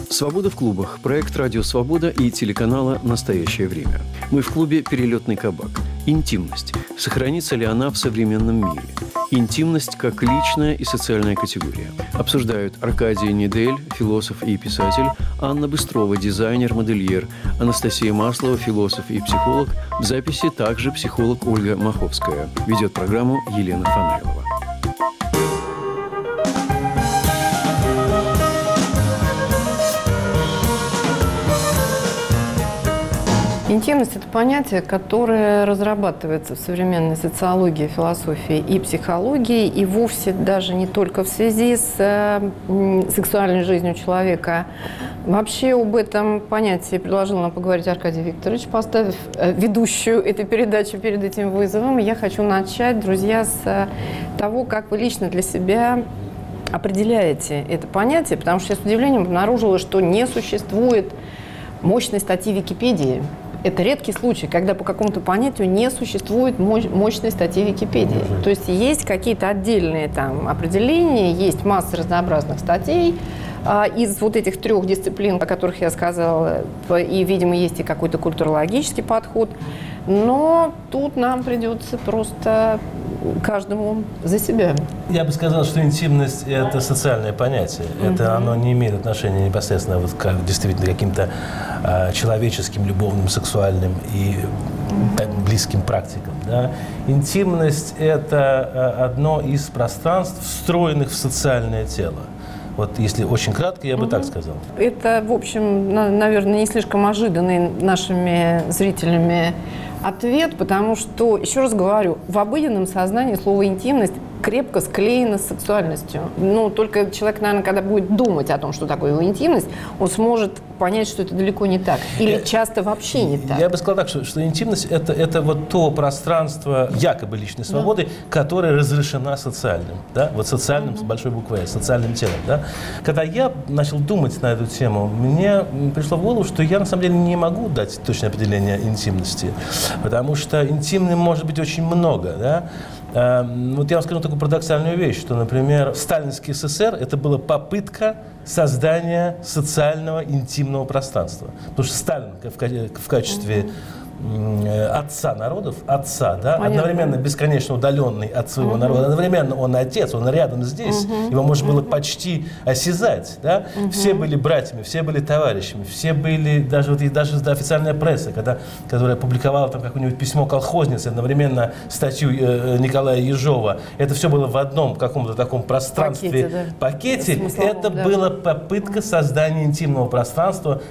«Свобода в клубах» – проект «Радио Свобода» и телеканала «Настоящее время». Мы в клубе «Перелетный кабак». Интимность. Сохранится ли она в современном мире? Интимность как личная и социальная категория. Обсуждают Аркадий Недель, философ и писатель, Анна Быстрова, дизайнер, модельер, Анастасия Маслова, философ и психолог. В записи также психолог Ольга Маховская. Ведет программу Елена Фанайлова. Интимность – это понятие, которое разрабатывается в современной социологии, философии и психологии, и вовсе даже не только в связи с сексуальной жизнью человека. Вообще об этом понятии предложил нам поговорить Аркадий Викторович, поставив ведущую этой передачи перед этим вызовом. Я хочу начать, друзья, с того, как вы лично для себя определяете это понятие, потому что я с удивлением обнаружила, что не существует мощной статьи Википедии. Это редкий случай, когда по какому-то понятию не существует мощной статьи Википедии. То есть есть какие-то отдельные там определения, есть масса разнообразных статей из вот этих трех дисциплин, о которых я сказала, и, видимо, есть и какой-то культурологический подход. Но тут нам придется просто каждому за себя. Я бы сказал, что интимность – это социальное понятие. Это оно не имеет отношения непосредственно вот к действительно каким-то человеческим, любовным, сексуальным и близким практикам. Да? Интимность – это одно из пространств, встроенных в социальное тело. Вот если очень кратко, я бы так сказал. Это, в общем, наверное, не слишком ожиданный нашими зрителями ответ, потому что, еще раз говорю, в обыденном сознании слово «интимность» крепко склеено с сексуальностью. Ну, только человек, наверное, когда будет думать о том, что такое его интимность, он сможет понять, что это далеко не так. Или часто вообще не так. Я бы сказал так, что интимность – это вот то пространство якобы личной свободы, которое разрешено социальным. Да? Вот социальным, с большой буквы «С», социальным телом. Да? Когда я начал думать на эту тему, мне пришло в голову, что я на самом деле не могу дать точное определение интимности, потому что интимным может быть очень много. Да? Вот я вам скажу такую парадоксальную вещь, что, например, сталинский СССР – это была попытка создания социального интимного пространства. Потому что Сталин в качестве отца народов, отца, да, одновременно бесконечно удаленный от своего народа, одновременно он отец, он рядом здесь, его можно было почти осязать, да, все были братьями, все были товарищами, все были, даже официальная пресса, которая публиковала там какое-нибудь письмо колхозницы, одновременно статью Николая Ежова, это все было в одном каком-то таком пространстве, пакете, это была попытка создания интимного пространства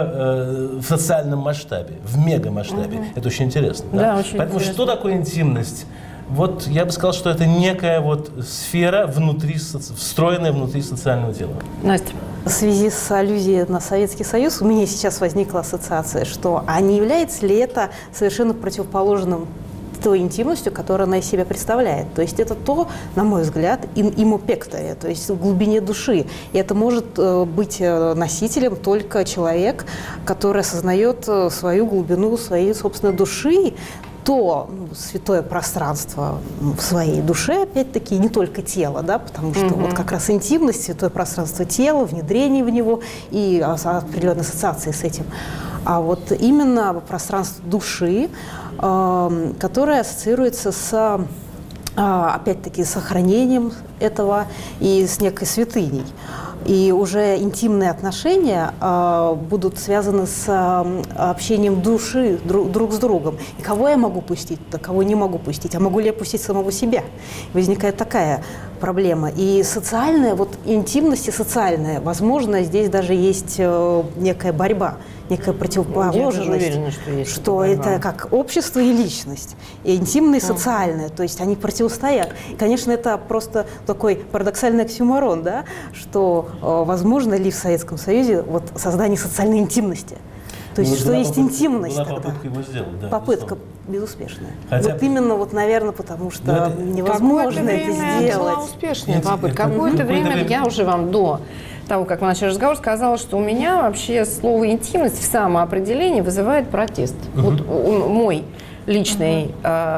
в социальном масштабе, в мегамасштабе. Это очень интересно. Да? Очень Поэтому интересно. что такое интимность? Вот я бы сказал, что это некая вот сфера, встроенная внутри социального тела. Настя. В связи с аллюзией на Советский Союз у меня сейчас возникла ассоциация, что а не является ли это совершенно противоположным той интимностью, которую она из себя представляет. То есть это то, на мой взгляд, имопектая, то есть в глубине души. И это может быть носителем только человек, который осознает свою глубину своей собственной души, то святое пространство в своей душе, опять-таки, не только тело, да, потому что вот как раз интимность, святое пространство тела, внедрение в него и определенные ассоциации с этим. А вот именно пространство души, которое ассоциируется с, опять-таки, сохранением этого и с некой святыней. И уже интимные отношения будут связаны с общением души друг с другом. И кого я могу пустить, а кого не могу пустить? А могу ли я пустить самого себя? Возникает такая проблема. И социальная, вот интимность и социальная, возможно, здесь даже есть некая борьба, некая противоположность, уверена, что это как общество и личность, и интимное и социальное, то есть они противостоят. И, конечно, это просто такой парадоксальный оксюморон, да, что возможно ли в Советском Союзе вот создание социальной интимности. То есть, что есть интимность была тогда. Попытка его сделать, да. Попытка безуспешная. Хотя вот именно, вот, наверное, потому что невозможно это сделать. Это была успешная попытка. Какое-то время я уже вам до того, как мы начали разговор, сказала, что у меня вообще слово «интимность» в самоопределении вызывает протест. Вот мой личный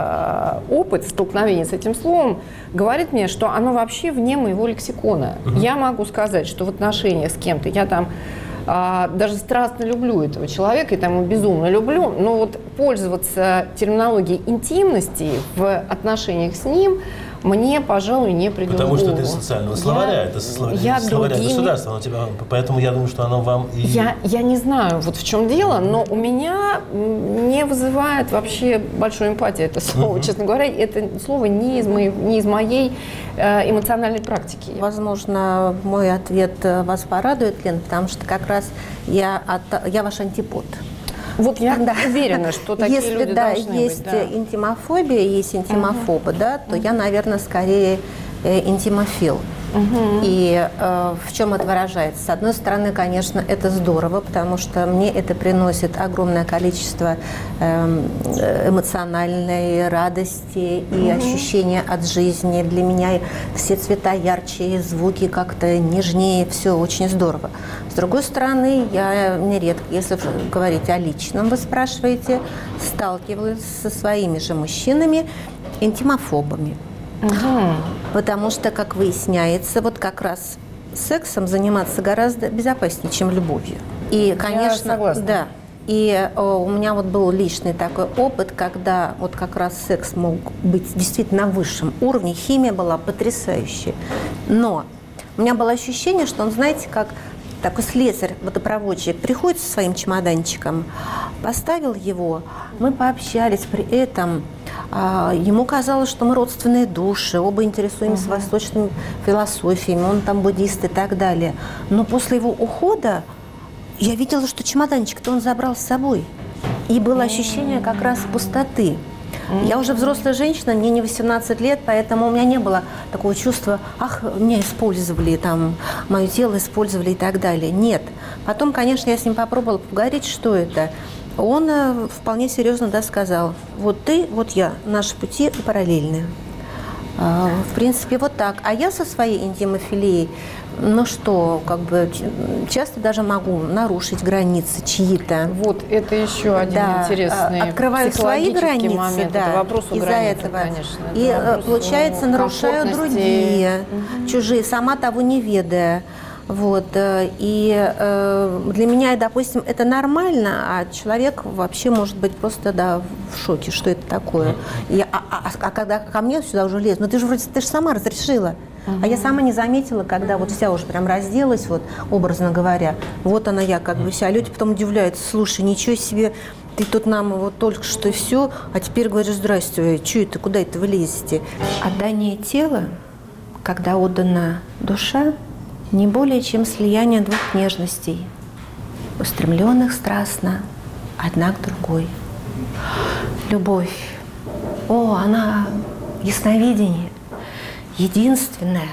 опыт столкновения с этим словом говорит мне, что оно вообще вне моего лексикона. Я могу сказать, что в отношениях с кем-то я там даже страстно люблю этого человека, и там его безумно люблю, но вот пользоваться терминологией интимности в отношениях с ним мне, пожалуй, не придет Потому в что голову. это из социального словаря, это я словаря другими... государства, поэтому я думаю, что оно вам и... Я не знаю, вот в чем дело, но у меня не вызывает вообще большой эмпатии это слово. Честно говоря, это слово не из моей эмоциональной практики. Возможно, мой ответ вас порадует, Лен, потому что как раз я ваш антипод. Вот я уверена, что такие Если, люди должны есть быть. Да. интимофобия, есть интимофобы, да, то я, наверное, скорее интимофил. И в чем это выражается? С одной стороны, конечно, это здорово, потому что мне это приносит огромное количество эмоциональной радости и ощущения от жизни. Для меня все цвета ярче, звуки как-то нежнее, все очень здорово. С другой стороны, я нередко, если говорить о личном, вы спрашиваете, сталкиваюсь со своими же мужчинами, интимофобами. Потому что, как выясняется, вот как раз сексом заниматься гораздо безопаснее, чем любовью. И, конечно, я согласна. Да. И у меня вот был личный такой опыт, когда вот как раз секс мог быть действительно на высшем уровне, химия была потрясающая. Но у меня было ощущение, что он, знаете, как такой слесарь, водопроводчик, приходит со своим чемоданчиком, поставил его, мы пообщались, при этом ему казалось, что мы родственные души, оба интересуемся восточными философиями, он там буддист и так далее. Но после его ухода я видела, что чемоданчик-то он забрал с собой. И было ощущение как раз пустоты. Я уже взрослая женщина, мне не 18 лет, поэтому у меня не было такого чувства, ах, меня использовали, там, мое тело использовали и так далее. Нет. Потом, конечно, я с ним попробовала поговорить, что это. Он вполне серьезно сказал, вот ты, вот я, наши пути параллельны. В принципе, вот так. А я со своей интимофилией, ну что, как бы часто даже могу нарушить границы чьи-то. Вот это еще один интересный открываю свои границы, момент. да, Это вопрос из-за границ, этого. конечно. И Это получается, нарушаю комфортности. другие, чужие, сама того не ведая. Вот. И для меня, допустим, это нормально, а человек вообще может быть просто в шоке, что это такое. А когда ко мне сюда уже лезут, ну ты же сама разрешила. А я сама не заметила, когда вот вся уже прям разделась, вот, образно говоря. Вот она я как бы вся. А люди потом удивляются, слушай, ничего себе, ты тут нам вот только что и все, а теперь говоришь, здрасте, что это, куда это вы лезете? Отдание тела, когда отдана душа, не более чем слияние двух нежностей, устремленных страстно одна к другой. Любовь, она ясновидение, единственный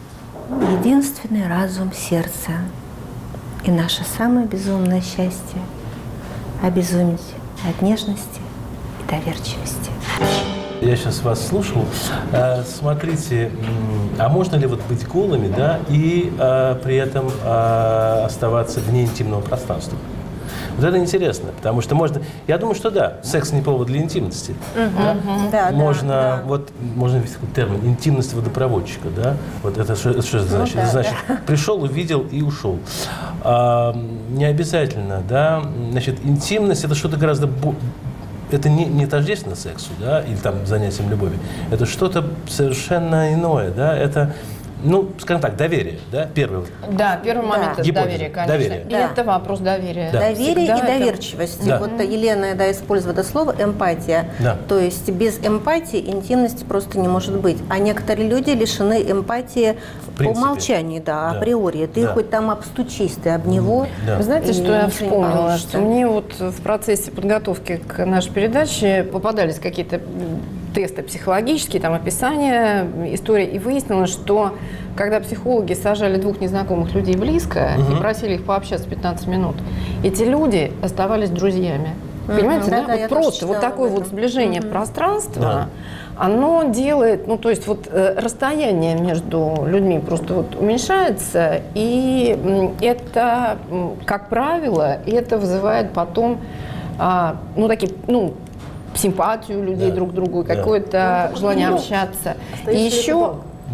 разум сердца. И наше самое безумное счастье – обезуметь от нежности и доверчивости. Я сейчас вас слушал. Смотрите, а можно ли вот быть голыми, да, и при этом оставаться вне интимного пространства? Вот это интересно, потому что можно... Я думаю, что да, секс не повод для интимности. Да? Можно, вот, можно ввести такой термин, интимность водопроводчика, да? Вот это что это значит? Это значит, пришел, увидел и ушел. Не обязательно, да? Значит, интимность – это что-то гораздо... Это не тождественно сексу, да, или там занятием любовью. Это что-то совершенно иное, да, это, ну, скажем так, доверие, да, первый. Да, первый момент это доверие, конечно. Доверие. И это вопрос доверия. Да. Доверие Всегда и доверчивость. Да. Вот Елена, использовала это слово эмпатия. Да. То есть без эмпатии интимности просто не может быть. А некоторые люди лишены эмпатии по умолчанию, да, априори. Ты хоть там обстучись, ты об него. Да. Вы знаете, что я вспомнила? Что мне вот в процессе подготовки к нашей передаче попадались какие-то тесты психологические, там описания, истории, и выяснилось, что когда психологи сажали двух незнакомых людей близко и просили их пообщаться 15 минут, эти люди оставались друзьями. Понимаете, да? Вот просто вот такое вот сближение пространства, оно делает, ну, то есть вот расстояние между людьми просто вот уменьшается, и это, как правило, это вызывает потом, ну, такие, ну, симпатию людей друг к другу, какое-то желание общаться. И еще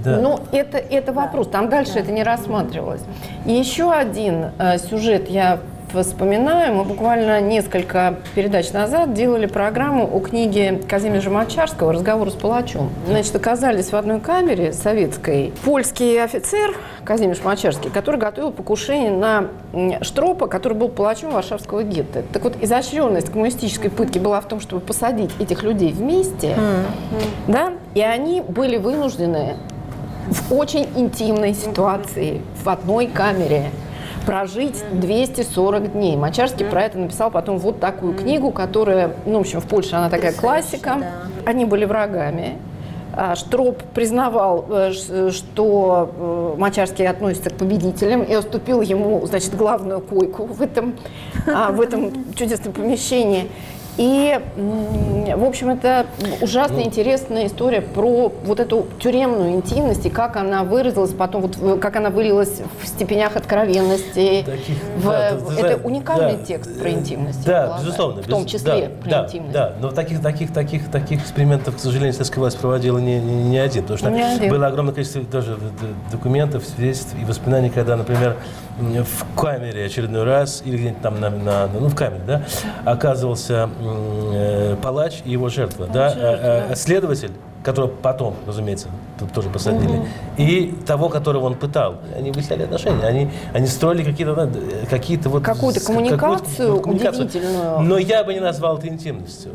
Да. Ну, это вопрос. Там дальше это не рассматривалось. И еще один сюжет я вспоминаю. Мы буквально несколько передач назад делали программу о книге Казимежа Мочарского «Разговор с палачом». Значит, оказались в одной камере советской польский офицер Казимеж Мочарский, который готовил покушение на Штропа, который был палачом Варшавского гетто. Так вот, изощренность коммунистической пытки была в том, чтобы посадить этих людей вместе, да, и они были вынуждены в очень интимной ситуации в одной камере прожить 240 дней. Мочарский про это написал потом вот такую книгу, которая, ну, в общем, в Польше она такая классика. Да. Они были врагами. Штроп признавал, что Мочарский относится к победителям, и уступил ему, значит, главную койку в этом чудесном помещении. И, в общем, это ужасно интересная история про вот эту тюремную интимность и как она выразилась потом, вот, как она вылилась в степенях откровенности. Это уникальный текст про интимность. Да, безусловно. В том числе про интимность. Да, но таких экспериментов, к сожалению, советская власть проводила не один. Потому что было огромное количество тоже документов, свидетельств и воспоминаний, когда, например, в камере очередной раз, или где-нибудь там в камере, да, оказывался палач и его жертва, да, следователь, которого потом, разумеется, тут тоже посадили, и того, которого он пытал. Они выясняли отношения, они строили какую-то коммуникацию удивительную. Но я бы не назвал это интимностью.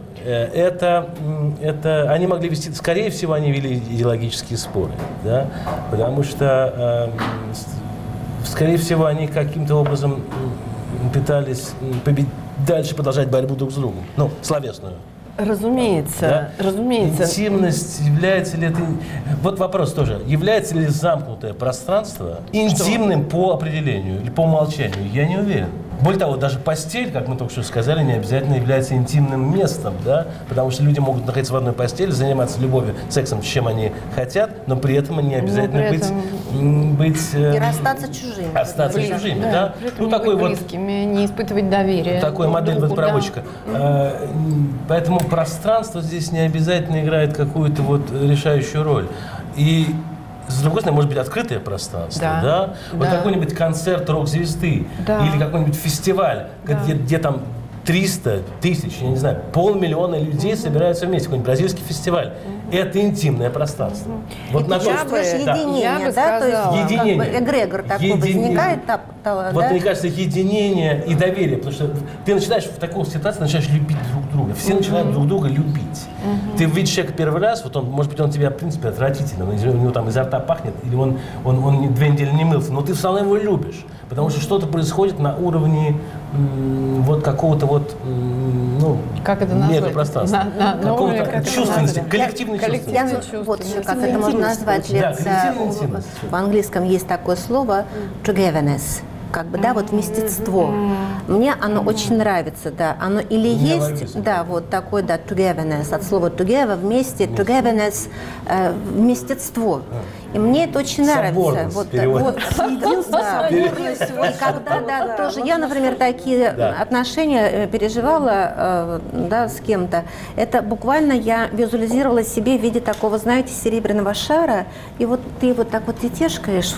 Они могли вести, скорее всего, они вели идеологические споры, да, потому что, скорее всего, они каким-то образом пытались дальше продолжать борьбу друг с другом, словесную. Разумеется, да? разумеется. Интимность, является ли это... Вот вопрос тоже. Является ли замкнутое пространство интимным по определению или по умолчанию? Я не уверен. Более того, даже постель, как мы только что сказали, не обязательно является интимным местом, да? Потому что люди могут находиться в одной постели, заниматься любовью, сексом, с чем они хотят, но при этом они обязательно быть... И расстаться чужими. Остаться чужими, да? Такой близкими, не испытывать доверия. Такой модель водопроводчика. Да. Поэтому пространство здесь не обязательно играет какую-то решающую роль. И с другой стороны, может быть, открытое пространство, да? Вот какой-нибудь концерт рок-звезды или какой-нибудь фестиваль, где там 300 тысяч, я не знаю, 500 000 людей собираются вместе, какой-нибудь бразильский фестиваль. Это интимное пространство. Вот ты чувствуешь единение, да? То есть единение. Как бы эгрегор такой возникает. Вот мне кажется, единение и доверие, потому что ты начинаешь в такой ситуации любить друг друга. Все начинают друг друга любить. Ты видишь человека первый раз, может быть, он тебя, в принципе, отвратительно, у него там изо рта пахнет, или он 2 недели не мылся, но ты все равно его любишь, потому что что-то происходит на уровне какого-то как это назвать? Межпространства. Какого-то чувственности, коллективной чувственности. Вот еще как это можно назвать. В английском есть такое слово togetherness. Вместительство. Мне оно очень нравится, да. Оно или есть, такое, togetherness, от слова together, вместе, togetherness, вместительство. И мне это очень нравится. Единство, соборность. И когда, тоже я, например, такие отношения переживала, с кем-то. Это буквально я визуализировала себе в виде такого, знаете, серебряного шара, и ты так тетешкаешь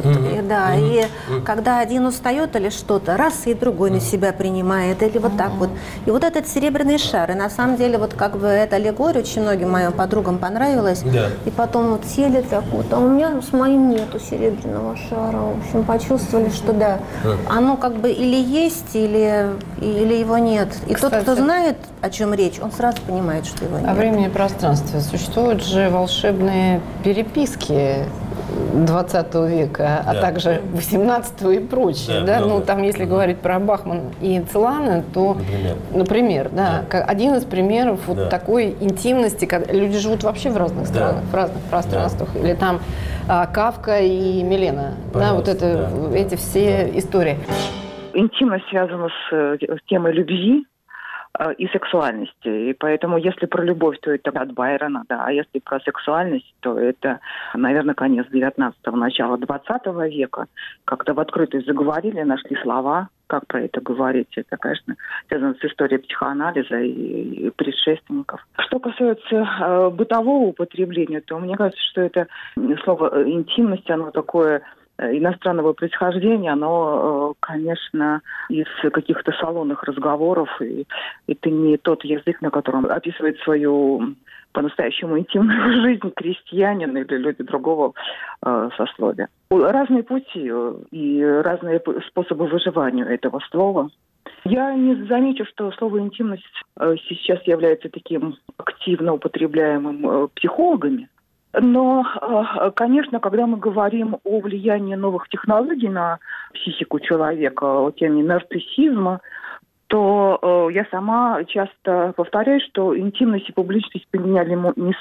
и когда один устает или что-то, раз и другой на себя принимает, или так вот. И этот серебряный шар, и на самом деле эта аллегория очень многим моим подругам понравилась, и потом сели так у меня с моим нету серебряного шара, в общем, почувствовали, что оно или есть, или его нет. И тот, кто знает, о чем речь, он сразу понимает, что его нет. О времени и пространстве. Существуют же волшебные переписки 20 века, а также 18 и прочее. Там, если говорить про Бахман и Целана, то, например, один из примеров такой интимности, когда люди живут вообще в разных странах, в разных пространствах. Или там Кафка и Милена. Эти все истории. Интимность связана с темой любви и сексуальности. И поэтому, если про любовь, то это от Байрона, а если про сексуальность, то это, наверное, конец 19-го, начало 20 века. Как-то в открытую заговорили, нашли слова, как про это говорить. Это, конечно, связано с историей психоанализа и предшественников. Что касается бытового употребления, то мне кажется, что это слово «интимность», оно такое иностранного происхождения, оно, конечно, из каких-то салонных разговоров, и это не тот язык, на котором описывает свою по-настоящему интимную жизнь крестьянин или люди другого сословия. Разные пути и разные способы выживания этого слова. Я не замечу, что слово «интимность» сейчас является таким активно употребляемым психологами. Но, конечно, когда мы говорим о влиянии новых технологий на психику человека, о теме нарциссизма, то я сама часто повторяю, что интимность и публичность поменялись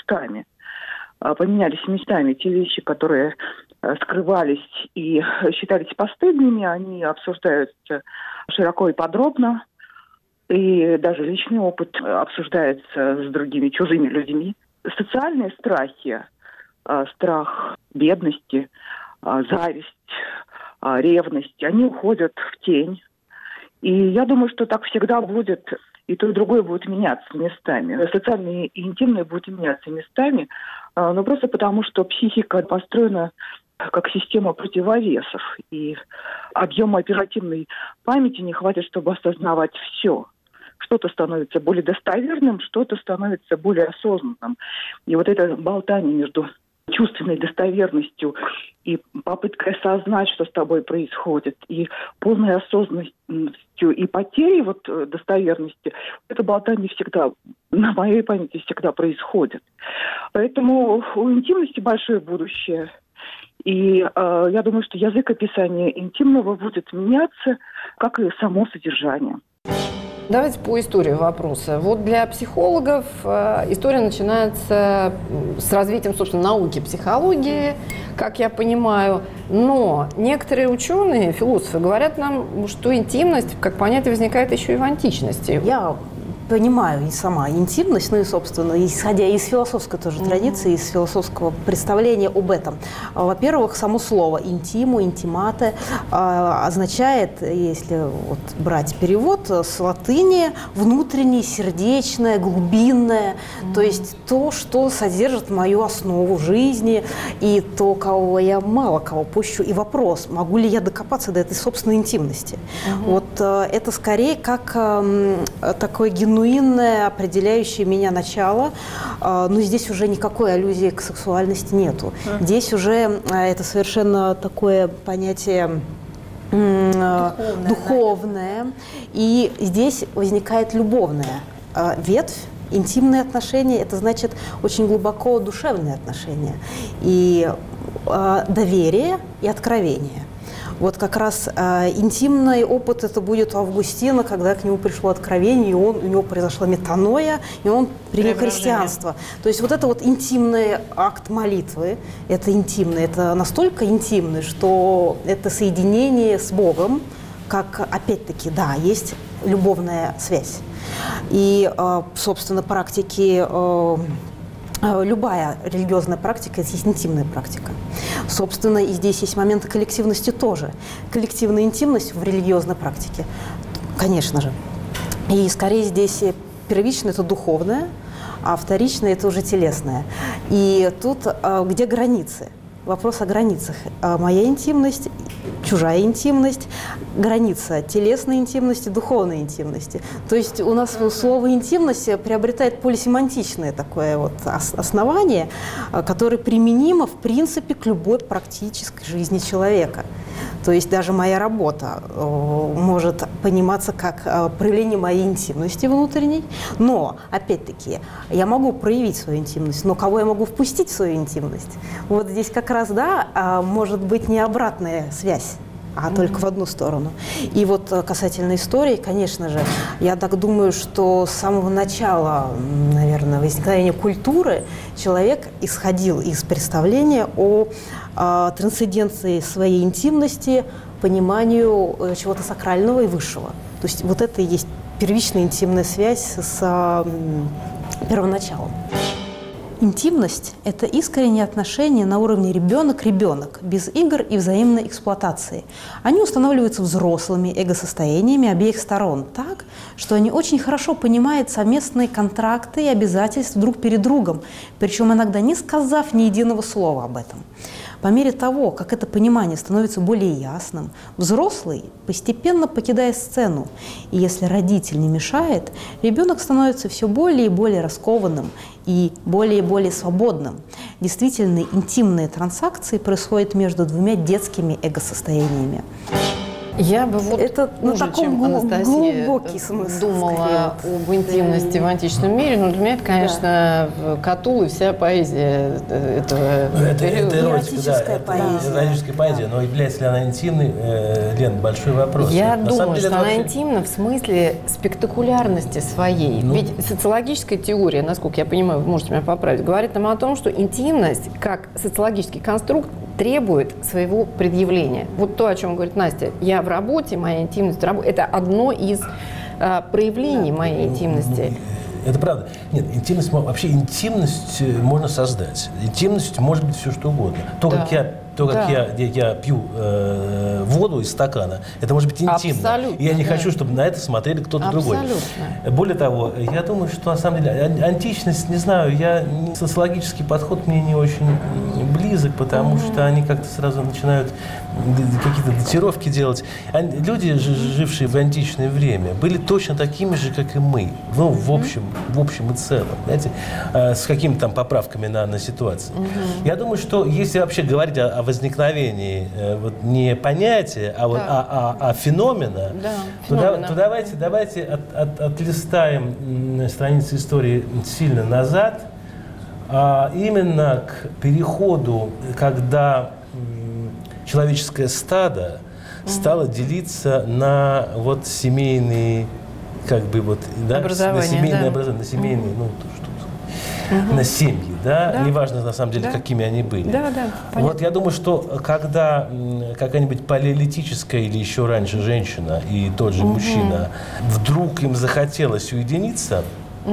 местами. Те вещи, которые скрывались и считались постыдными, они обсуждаются широко и подробно. И даже личный опыт обсуждается с другими чужими людьми. Социальные страхи, страх бедности, зависть, ревность, они уходят в тень. И я думаю, что так всегда будет, и то, и другое будет меняться местами. Социальные и интимные будут меняться местами, но просто потому, что психика построена как система противовесов, и объема оперативной памяти не хватит, чтобы осознавать все. Что-то становится более достоверным, что-то становится более осознанным. И вот это болтание между чувственной достоверностью и попыткой осознать, что с тобой происходит, и полной осознанностью и потерей достоверности, это болтание всегда, на моей памяти, всегда происходит. Поэтому у интимности большое будущее. И я думаю, что язык описания интимного будет меняться, как и само содержание. Давайте по истории вопроса. Вот для психологов история начинается с развитием, собственно, науки психологии, как я понимаю. Но некоторые ученые, философы говорят нам, что интимность, как понятие, возникает еще и в античности. Я понимаю и сама интимность, ну и, собственно, исходя из философской тоже традиции, из философского представления об этом. Во-первых, само слово «интиму», «интимате» означает, если брать перевод с латыни, внутреннее, сердечное, глубинное, то есть то, что содержит мою основу жизни, и то, кого я мало кого пущу, и вопрос, могу ли я докопаться до этой собственной интимности. Вот это скорее как такой генуинное, определяющее меня начало, но здесь уже никакой аллюзии к сексуальности нету. Здесь уже это совершенно такое понятие духовное, и здесь возникает любовная ветвь. Интимные отношения – это значит очень глубоко душевные отношения, и доверие, и откровение. Вот как раз интимный опыт это будет у Августина, когда к нему пришло откровение, и у него произошла метаноя, и он принял христианство. То есть вот это вот интимный акт молитвы, это интимный, это настолько интимный, что это соединение с Богом, как, опять-таки, да, есть любовная связь. И, собственно, практики... Любая религиозная практика – это есть интимная практика. Собственно, и здесь есть моменты коллективности тоже. Коллективная интимность в религиозной практике, конечно же. И скорее здесь первичное – это духовное, а вторичное – это уже телесное. И тут где границы? Вопрос о границах. Моя интимность, чужая интимность, граница телесной интимности, духовной интимности. То есть у нас слово «интимность» приобретает полисемантичное такое вот основание, которое применимо, в принципе, к любой практической жизни человека. То есть даже моя работа может пониматься как проявление моей интимности внутренней, но, опять-таки, я могу проявить свою интимность, но кого я могу впустить в свою интимность? Вот здесь как раз, да, может быть не обратная связь, а только в одну сторону. И вот касательно истории, конечно же, я так думаю, что с самого начала, наверное, возникновения культуры человек исходил из представления о трансценденции своей интимности, пониманию чего-то сакрального и высшего. То есть вот это и есть первичная интимная связь с первоначалом. Интимность – это искренние отношения на уровне ребенок-ребенок, без игр и взаимной эксплуатации. Они устанавливаются взрослыми эго-состояниями обеих сторон так, что они очень хорошо понимают совместные контракты и обязательства друг перед другом, причем иногда не сказав ни единого слова об этом. По мере того, как это понимание становится более ясным, взрослый постепенно покидает сцену. И если родитель не мешает, ребенок становится все более и более раскованным и более свободным. Действительно, интимные транзакции происходят между двумя детскими эго-состояниями. Я бы вот это хуже, таком чем Анастасия, глубокий смысл, думала об интимности в античном мире, но для меня это, конечно, Катул и вся поэзия этого периода. Это эротическая поэзия, но является ли она интимной, Лен, большой вопрос. Я думаю, что она интимна в смысле спектакулярности своей. Ведь социологическая теория, насколько я понимаю, вы можете меня поправить, говорит нам о том, что интимность, как социологический конструкт, требует своего предъявления. Вот то, о чем говорит Настя. Я в работе, моя интимность в работе. Это одно из проявлений моей интимности. Это правда. Нет, интимность, вообще интимность можно создать. Интимность может быть все что угодно. Как я пью воду из стакана, это может быть интимно. Абсолютно, я не хочу, чтобы на это смотрели кто-то другой. Более того, я думаю, что на самом деле античность, не знаю, социологический подход мне не очень близок, потому что они как-то сразу начинают какие-то датировки делать. Люди, жившие в античное время, были точно такими же, как и мы. Ну, в общем и целом. Знаете, с какими-то там поправками на ситуацию. Я думаю, что если вообще говорить о возникновении не понятия, а феномена, то давайте отлистаем страницы истории сильно назад, именно к переходу, когда человеческое стадо стало делиться на семейные, образование, на семейные, на семьи, неважно на самом деле, какими они были. Я думаю, что когда какая-нибудь палеолитическая или еще раньше женщина и тот же мужчина вдруг им захотелось уединиться,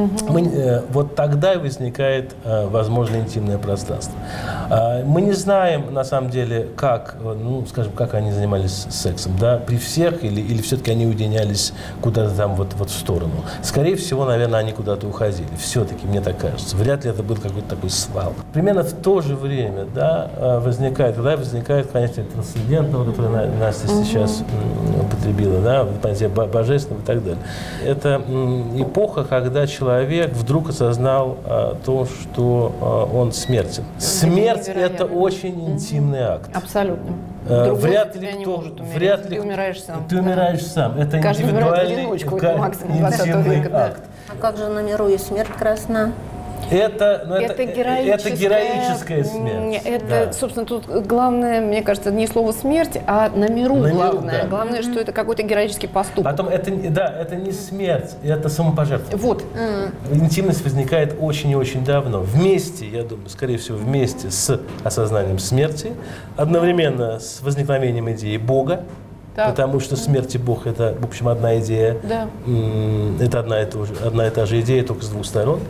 вот тогда и возникает, возможно, интимное пространство. Мы не знаем, на самом деле, как они занимались сексом, при всех, или все-таки они уединялись куда-то там в сторону. Скорее всего, наверное, они куда-то уходили. Все-таки, мне так кажется. Вряд ли это был какой-то такой свал. Примерно в то же время, возникает, понятие трансцендентного, которое Настя сейчас употребила, понятие божественного и так далее. Это эпоха, когда человек вдруг осознал то, что он смертен. Смерть – это очень интимный акт. Абсолютно. Вряд ли ты умираешь сам. Ты умираешь сам. Это индивидуальный интимный акт. А как же на миру и смерть красна? Это героическая смерть. Это, собственно, тут главное, мне кажется, не слово смерть, а на миру главное. Главное, что это какой-то героический поступок. Потом это не смерть, это самопожертвование. Вот. Интимность возникает очень и очень давно. Вместе, я думаю, скорее всего, вместе с осознанием смерти, одновременно с возникновением идеи Бога. Потому что смерть и Бог – это, в общем, одна идея. Это одна и та же идея, только с двух сторон.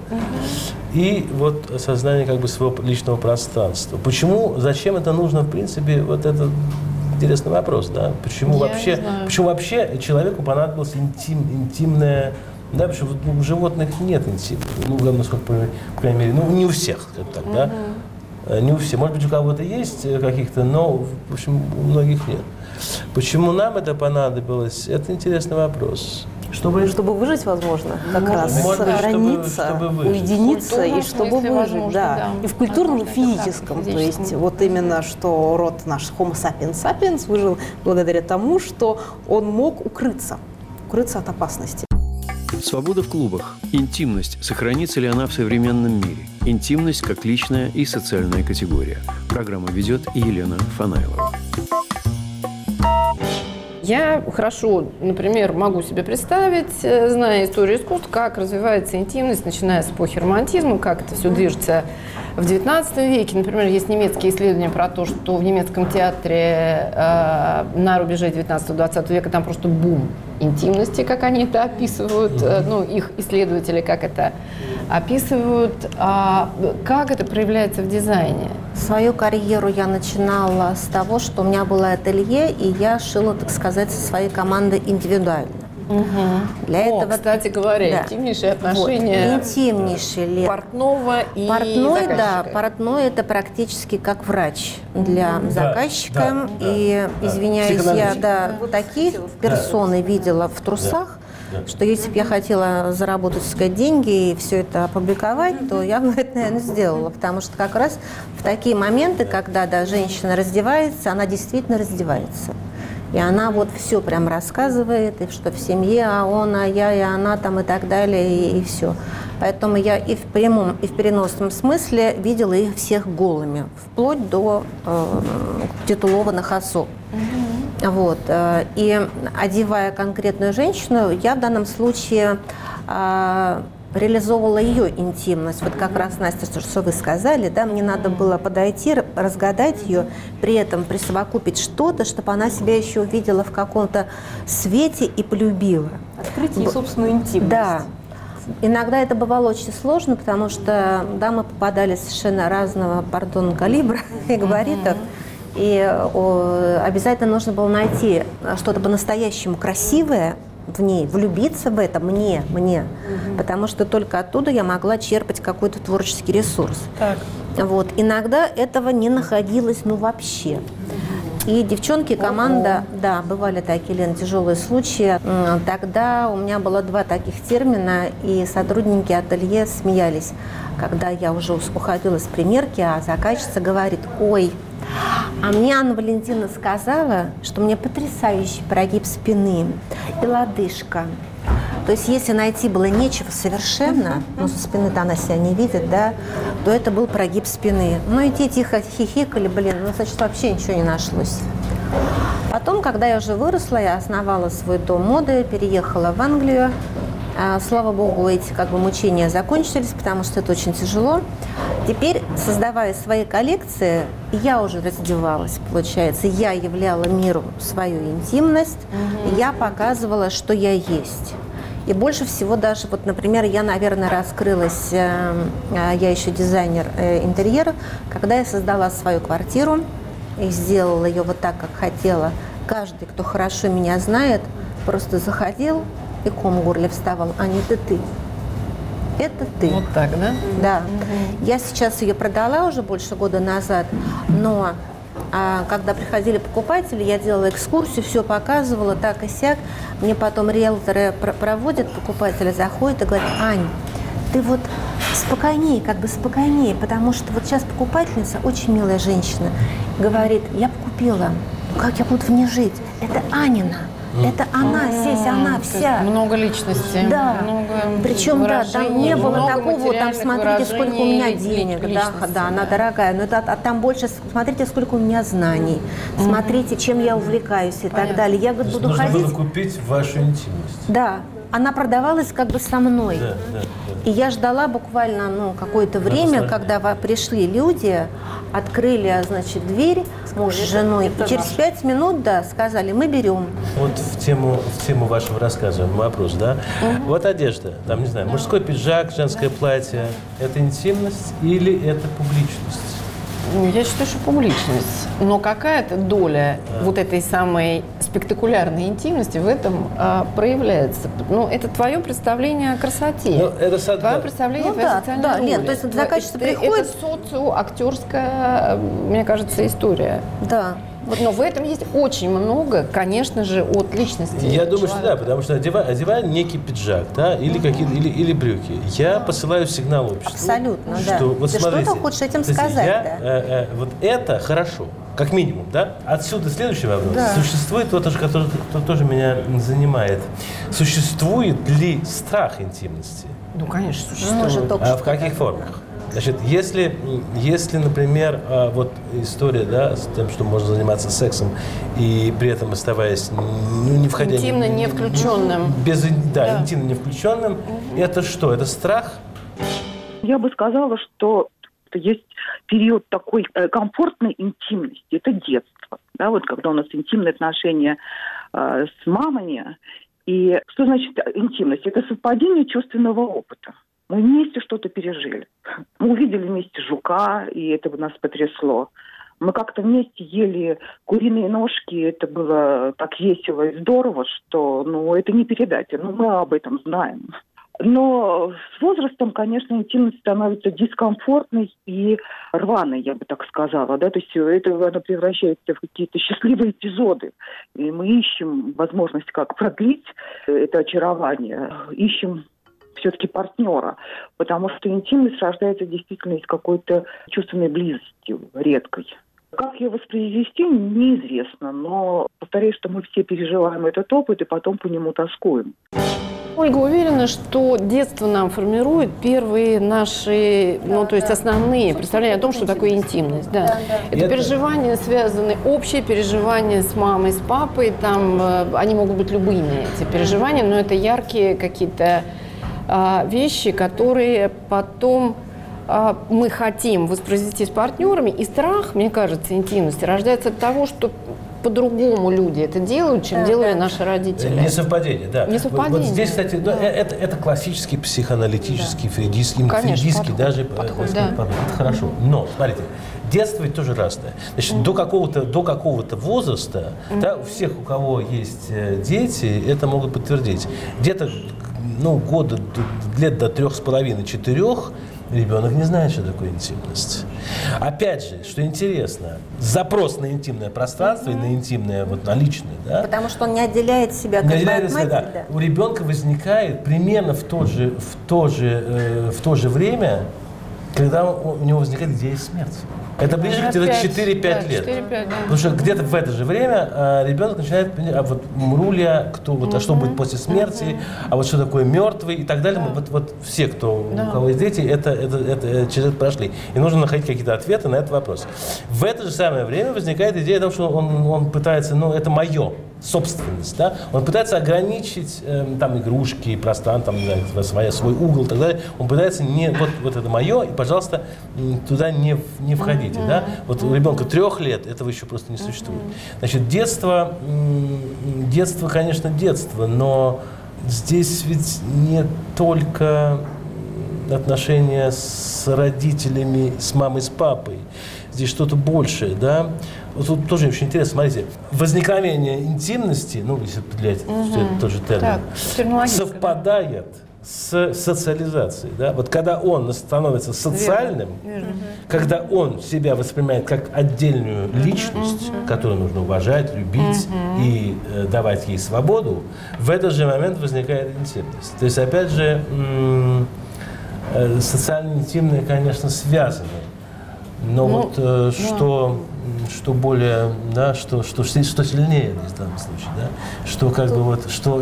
И осознание своего личного пространства. Зачем это нужно, в принципе, это интересный вопрос. Почему вообще человеку понадобилось интимное... потому что у животных нет интима. Насколько, по крайней мере, не у всех, не у всех. Может быть, у кого-то есть каких-то, но, в общем, у многих нет. Почему нам это понадобилось, это интересный вопрос. Чтобы выжить, возможно, как раз сохраниться, уединиться и чтобы выжить. И в культурном, и в физическом. То есть именно, что род наш Homo sapiens sapiens выжил благодаря тому, что он мог укрыться от опасности. Свобода в клубах. Интимность. Сохранится ли она в современном мире? Интимность как личная и социальная категория. Программу ведет Елена Фанайлова. Я хорошо, например, могу себе представить, зная историю искусств, как развивается интимность, начиная с эпохи романтизма, как это все движется В XIX веке, например, есть немецкие исследования про то, что в немецком театре на рубеже 19-20 века там просто бум интимности, как они это описывают, ну, их исследователи как это описывают. Как это проявляется в дизайне? Свою карьеру я начинала с того, что у меня было ателье, и я шила, так сказать, со своей командой индивидуально. Для этого, кстати говоря, да, интимнейшие отношения. Вот, интимнейшие. Портного и портной, заказчика. да, портной это практически как врач для заказчика. И, извиняюсь, я такие персоны видела в трусах, что если бы я хотела заработать, так сказать, деньги и все это опубликовать, то я бы это, наверное, сделала. Потому что как раз в такие моменты, когда женщина раздевается, она действительно раздевается. И она вот все прям рассказывает, и что в семье, а он, а я, и она там, и так далее, и все. Поэтому я и в прямом, и в переносном смысле видела их всех голыми, вплоть до титулованных особ. Вот. И одевая конкретную женщину, я в данном случае реализовывала ее интимность. Вот как раз, Настя, что вы сказали, да, мне надо было подойти, разгадать ее, при этом присовокупить что-то, чтобы она себя еще увидела в каком-то свете и полюбила. Открыть ей собственную интимность. Да. Иногда это бывало очень сложно, потому что дамы попадали совершенно разного, калибра и габаритов. И обязательно нужно было найти что-то по-настоящему красивое в ней, влюбиться в это мне, потому что только оттуда я могла черпать какой-то творческий ресурс. Так. Вот. Иногда этого не находилось вообще. И девчонки, команда, да, бывали такие, Лен, тяжелые случаи. Тогда у меня было 2 таких термина, и сотрудники ателье смеялись, когда я уже уходила с примерки, а заказчица говорит: ой, а мне Анна Валентиновна сказала, что мне потрясающий прогиб спины и лодыжка. То есть если найти было нечего совершенно, ну, со спины-то она себя не видит, да, то это был прогиб спины. Ну и те тихо хихикали, ну, значит, вообще ничего не нашлось. Потом, когда я уже выросла, я основала свой дом моды, переехала в Англию. Слава богу, эти мучения закончились, потому что это очень тяжело. Теперь, создавая свои коллекции, я уже раздевалась, получается. Я являла миру свою интимность, я показывала, что я есть. И больше всего даже, вот, например, я, наверное, раскрылась, я еще дизайнер интерьера, когда я создала свою квартиру и сделала ее вот так, как хотела. Каждый, кто хорошо меня знает, просто заходил, и ком в горле вставал: Аня, это ты. Это ты. Вот так, да? Да. Я сейчас ее продала уже больше года назад, но когда приходили покупатели, я делала экскурсию, все показывала, так и сяк. Мне потом риэлторы проводят, покупатели заходят и говорят: Ань, ты вот спокойнее, спокойнее, потому что вот сейчас покупательница, очень милая женщина, говорит: я бы купила, как я буду в ней жить? Это Анина. Это она, здесь она вся. Много личностей. Да. Много Причем, да, там не было такого, там, смотрите, сколько у меня денег, да, она дорогая, но это, там больше, смотрите, сколько у меня знаний, смотрите, чем я увлекаюсь и так далее. Я, говорит, буду ходить. Нужно было купить вашу интимность. Да. Она продавалась со мной. Да. И я ждала буквально какое-то время, когда пришли люди, открыли, значит, дверь, муж с женой, и через 5 минут, да, сказали: мы берем. Вот в тему вашего рассказа вопрос, да? Вот одежда, там, не знаю, мужской пиджак, женское платье, это интимность или это публичность? Я считаю, что публичность. Но какая-то доля вот этой самой спектакулярной интимности в этом проявляется. Ну, это твое представление о красоте. Твое представление о твоей социальной роли. Лен, то есть заказчица приходит... Это социо-актерская, мне кажется, история. Да. Но в этом есть очень много, конечно же, от личности. Я думаю, что да, потому что одевая некий пиджак, да, или брюки, я посылаю сигнал обществу. Абсолютно, что, да. Вот ты смотрите, что-то хочешь этим сказать, вот это хорошо, как минимум, да? Отсюда следующий вопрос. Да. Существует, который тоже меня занимает, существует ли страх интимности? Ну, конечно, существует. В каких формах? Значит, если, например, вот история, да, с тем, что можно заниматься сексом и при этом оставаясь, не входя... Интимно не включенным. Интимно не включенным, это что? Это страх? Я бы сказала, что что есть период такой комфортной интимности. Это детство. Да, вот когда у нас интимные отношения с мамами. И что значит интимность? Это совпадение чувственного опыта. Мы вместе что-то пережили. Мы увидели вместе жука, и это нас потрясло. Мы как-то вместе ели куриные ножки, это было так весело и здорово, что это не передать. Мы об этом знаем. Но с возрастом, конечно, интимность становится дискомфортной и рваной, я бы так сказала. Да? То есть она превращается в какие-то счастливые эпизоды. И мы ищем возможность, как продлить это очарование. Ищем все-таки партнера, потому что интимность рождается действительно из какой-то чувственной близости, редкой. Как ее воспроизвести, неизвестно, но повторяю, что мы все переживаем этот опыт и потом по нему тоскуем. Ольга уверена, что детство нам формирует первые наши, то есть основные представления о том, что такое интимность. Да. Это переживания связаны, общие переживания с мамой, с папой, там они могут быть любыми, эти переживания, но это яркие какие-то вещи, которые потом мы хотим воспроизвести с партнерами. И страх, мне кажется, интимности рождается от того, что по-другому люди это делают, чем делали наши родители. Несовпадение, да. Несовпадение. Вот здесь, кстати, это классический психоаналитический, фрейдистский, даже подход. Это хорошо. Но, смотрите, детство ведь тоже разное. Значит, до какого-то возраста, да, у всех, у кого есть дети, это могут подтвердить. Где-то года лет до 3,5-4 ребенок не знает, что такое интимность. Опять же, что интересно, запрос на интимное пространство и на интимное, на личное, да? Потому что он не отделяет себя как бы от матери, да. У ребенка возникает примерно в то же время, когда у него возникает идея смерти. Это ближе где-то 4-5 лет. 4-5, да. Потому что где-то в это же время ребенок начинает понимать, умру ли я, что будет после смерти, что такое мертвый и так далее. Вот все, у кого есть дети, это через это прошли. И нужно находить какие-то ответы на этот вопрос. В это же самое время возникает идея того, что он пытается, это мое, собственность, да? Он пытается ограничить игрушки, пространство, свой угол и так далее. Он пытается вот это мое, и, пожалуйста, туда не входите. Да? Вот у ребенка 3 лет этого еще просто не существует. Значит, детство, конечно, детство, но здесь ведь не только отношения с родителями, с мамой, с папой. Здесь что-то большее, да? Вот тут тоже очень интересно, смотрите, возникновение интимности, если определять тот же термин, совпадает с социализацией. Да? Вот когда он становится социальным, когда он себя воспринимает как отдельную личность, которую нужно уважать, любить и давать ей свободу, в этот же момент возникает интимность. То есть, опять же, социально-интимное, конечно, связано. Но что более, да, что сильнее здесь в данном случае, да?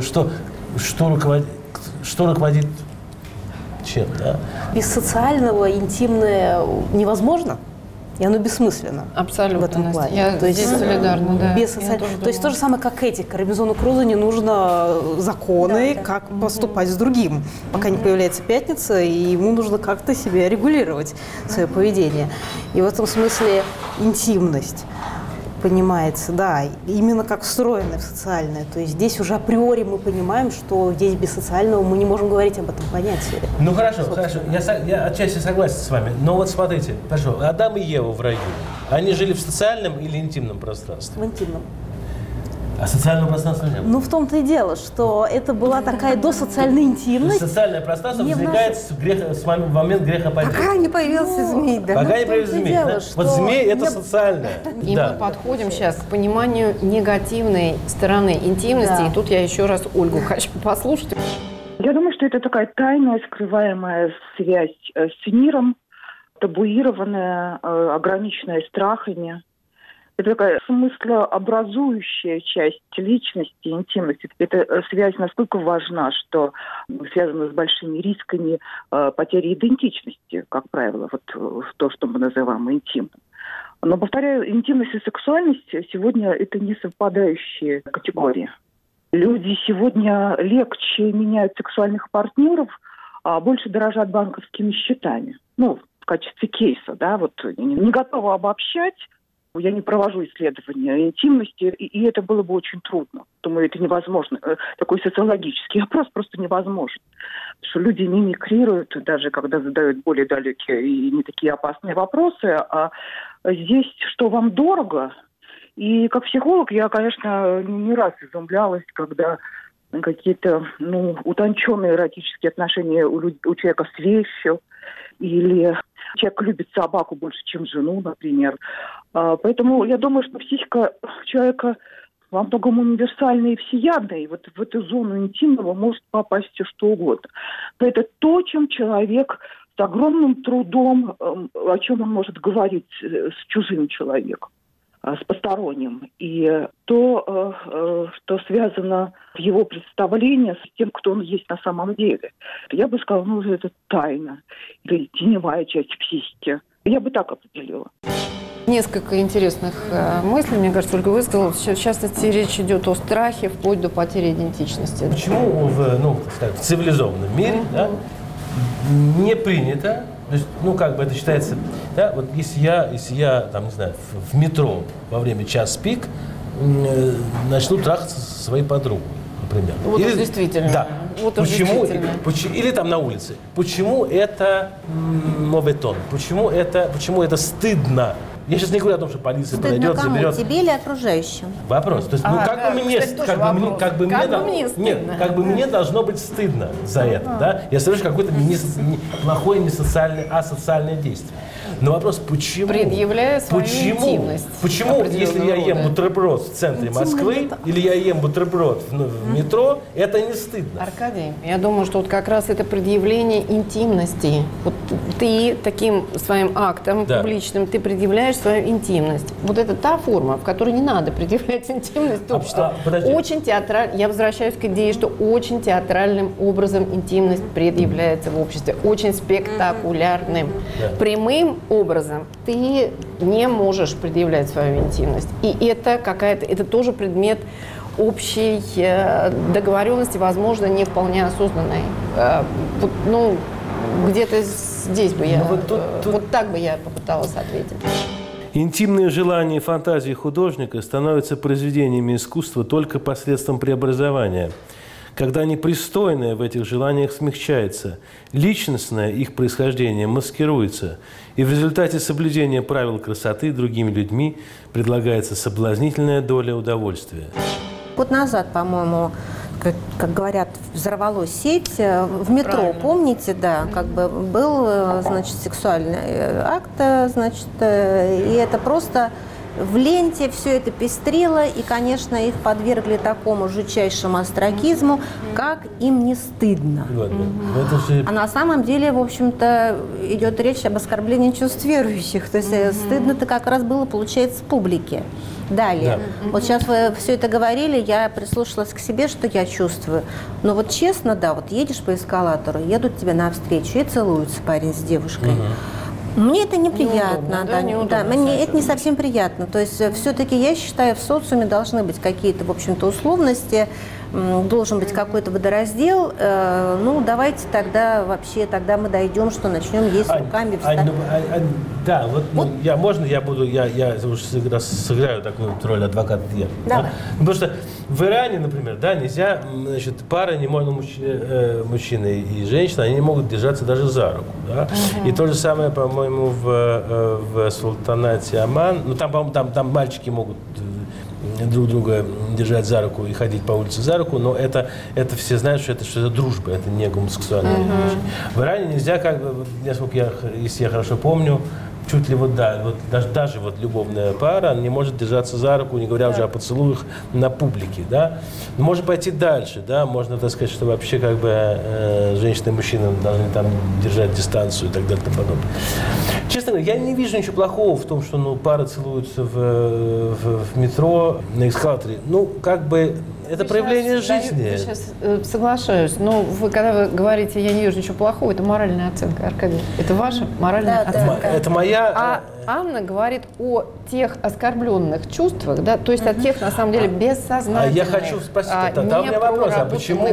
Что руководит чем, да? Без социального интимное невозможно, и оно бессмысленно. Абсолютно. В этом плане. Я здесь солидарна, да. Без то есть то же самое, как этика. Робинзону Крузо не нужно законы, как поступать с другим, пока не появляется пятница, и ему нужно как-то себя регулировать, свое поведение. И в этом смысле интимность понимается, да, именно как встроенное в социальное. То есть здесь уже априори мы понимаем, что здесь без социального мы не можем говорить об этом понятии. Хорошо. Я отчасти согласен с вами. Но вот смотрите, Адам и Ева в раю, они жили в социальном или интимном пространстве? В интимном. А социального пространства нет? В том-то и дело, что это была такая досоциальная интимность. Социальное пространство возникает в момент грехопадения. Пока не появился змей, да. Пока не появился змей. Да? Вот змей – это социальное. И мы подходим сейчас к пониманию негативной стороны интимности. И тут я еще раз Ольгу хочу послушать. Я думаю, что это такая тайная, скрываемая связь с миром, табуированная, ограниченная страхами. Это такая смыслообразующая часть личности, интимности. Эта связь настолько важна, что связана с большими рисками потери идентичности, как правило, то, что мы называем интимным. Но, повторяю, интимность и сексуальность сегодня это не совпадающие категории. Люди сегодня легче меняют сексуальных партнеров, а больше дорожат банковскими счетами. в качестве кейса, да, вот не готова обобщать. Я не провожу исследования интимности, и это было бы очень трудно. Думаю, это невозможно. Такой социологический опрос просто невозможен. Потому что люди не мимикрируют, даже когда задают более далекие и не такие опасные вопросы. А здесь что вам дорого? И как психолог я, конечно, не раз изумлялась, когда какие-то утонченные эротические отношения у человека с вещью, или человек любит собаку больше, чем жену, например. Поэтому я думаю, что психика человека во многом универсальная и всеядная, и вот в эту зону интимного может попасть все что угодно. Но это то, чем человек с огромным трудом, о чем он может говорить с чужим человеком, с посторонним. И то, что связано в его представлении с тем, кто он есть на самом деле. Я бы сказала, это тайна или теневая часть психики. Я бы так определила. Несколько интересных мыслей, мне кажется, Ольга высказала. В частности, речь идет о страхе вплоть до потери идентичности. Почему в цивилизованном мире не принято, то есть, это считается, да, вот если я там, не знаю, в метро во время час пик начну трахаться со своей подругой, например. Вот или, действительно. Да. Вот почему, или там на улице. Почему это моветон? Почему это стыдно? Я сейчас не говорю о том, что полиция подойдет, заберет. Тебе или окружающим? Вопрос. То есть, мне должно быть стыдно за это, да? Я совершу какое-то плохое, асоциальное действие. Но вопрос, почему? Предъявляя свою интимность. Почему, если я ем бутерброд в центре Москвы, или я ем бутерброд в метро, это не стыдно? Аркадий, я думаю, что вот как раз это предъявление интимности. Вот ты таким своим актом публичным, ты предъявляешь свою интимность. Вот это та форма, в которой не надо предъявлять интимность обществу. Очень театрально. Я возвращаюсь к идее, что очень театральным образом интимность предъявляется в обществе. Очень спектакулярным. Прямым образом ты не можешь предъявлять свою интимность. И это тоже предмет общей договоренности, возможно, не вполне осознанной. Где-то здесь бы я... Вот так бы я попыталась ответить. Интимные желания и фантазии художника становятся произведениями искусства только посредством преобразования, когда непристойное в этих желаниях смягчается, личностное их происхождение маскируется, и в результате соблюдения правил красоты другими людьми предлагается соблазнительная доля удовольствия. Год назад, по-моему, как говорят, взорвалась сеть в метро, правильно. Помните, да, был, сексуальный акт, и это просто в ленте все это пестрило, и, конечно, их подвергли такому жутчайшему остракизму, как им не стыдно. А на самом деле, в общем-то, идет речь об оскорблении чувств верующих, то есть стыдно-то как раз было, получается, публике. Далее. Да. Вот сейчас вы все это говорили, я прислушалась к себе, что я чувствую. Но вот честно, да, вот едешь по эскалатору, едут тебе навстречу и целуются парень с девушкой. Мне это неприятно. Мне это не совсем приятно. То есть все-таки я считаю, в социуме должны быть какие-то, в общем-то, условности, должен быть какой-то водораздел. Давайте тогда мы дойдем, что начнем есть руками. Я уже сыграю такую роль адвоката. Потому что в Иране, например, нельзя, пара не можно мужчина и женщина, они не могут держаться даже за руку. Да? И то же самое, по-моему, в султанате Оман. Там мальчики могут друг друга держать за руку и ходить по улице за руку, но это все знают, что это дружба, это не гомосексуальная вещь. В Иране нельзя, если я хорошо помню, чуть ли даже любовная пара не может держаться за руку, не говоря уже о поцелуях на публике, да. Но можно пойти дальше, да, можно, так сказать, что вообще женщина и мужчина должны там держать дистанцию и так далее и тому подобное. Честно говоря, я не вижу ничего плохого в том, что пары целуются в метро, на эскалаторе. Это проявление жизни. Я сейчас соглашаюсь. Но когда вы говорите, я не вижу ничего плохого, это моральная оценка, Аркадий. Это ваша моральная оценка. Это моя... Анна говорит о тех оскорбленных чувствах, да, то есть о тех, на самом деле, бессознательных, я хочу спросить, там у меня вопрос, почему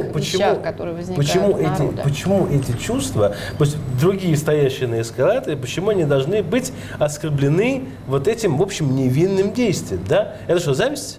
эти чувства, пусть другие стоящие на эскалаторе, почему они должны быть оскорблены вот этим, в общем, невинным действием, да? Это что, зависть?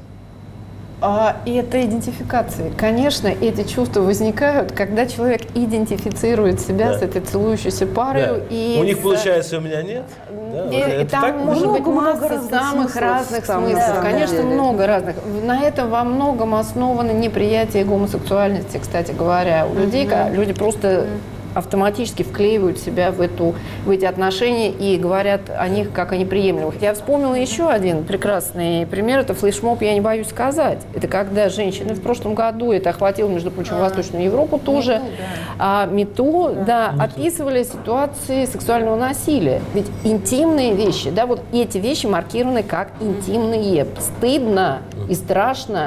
И это идентификация. Конечно, эти чувства возникают, когда человек идентифицирует себя с этой целующейся парой. И у них получается, у меня нет? И там может быть масса самых разных смыслов. Конечно, много разных. На этом во многом основано неприятие гомосексуальности, кстати говоря. У людей, люди просто автоматически вклеивают себя в эти отношения и говорят о них как о неприемлемых. Я вспомнила еще один прекрасный пример. Это флешмоб «Я не боюсь сказать». Это когда женщины в прошлом году, это охватило, между прочим, Восточную Европу тоже, МИТУ, описывали ситуации сексуального насилия. Ведь интимные вещи, да, вот эти вещи маркированы как интимные. Стыдно и страшно